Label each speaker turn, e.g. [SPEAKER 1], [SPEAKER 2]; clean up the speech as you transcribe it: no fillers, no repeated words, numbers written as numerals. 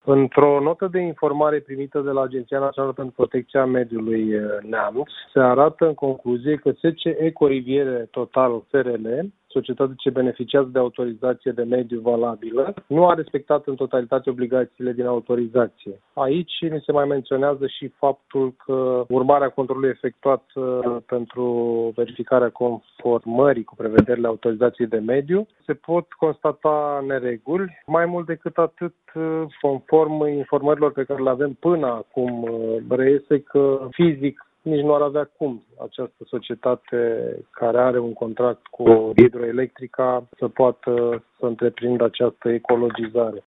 [SPEAKER 1] Într-o notă de informare primită de la Agenția Națională pentru Protecția Mediului Neamț, se arată în concluzie că SC Ecoriviere Total SRL, societate ce beneficiază de autorizație de mediu valabilă, nu a respectat în totalitate obligațiile din autorizație. Aici ni se mai menționează și faptul că urmarea controlului efectuat pentru verificarea conformării cu prevederile autorizației de mediu, se pot constata nereguli. Mai mult decât atât, conform informărilor pe care le avem până acum, reiese că fizic nici nu ar avea cum această societate care are un contract cu Hidroelectrica să poată să întreprindă această ecologizare.